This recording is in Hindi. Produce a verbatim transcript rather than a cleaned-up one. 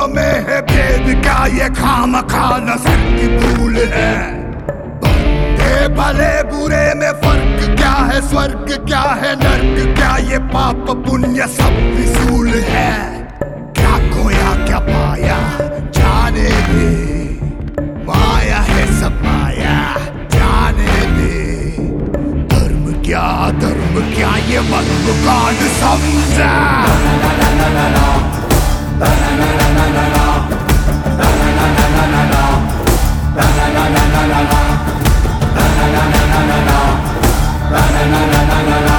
दोनों में है भेद क्या, ये खामखा नजर की भूल है। बंदे भले बुरे में फर्क क्या है, स्वर्ग क्या है नर्क क्या, ये पाप पुण्य सब फिजूल है। क्या खोया क्या पाया जाने दे, माया है सब माया जाने दे। धर्म क्या धर्म क्या ये मर्म कौन समझा। La la la la la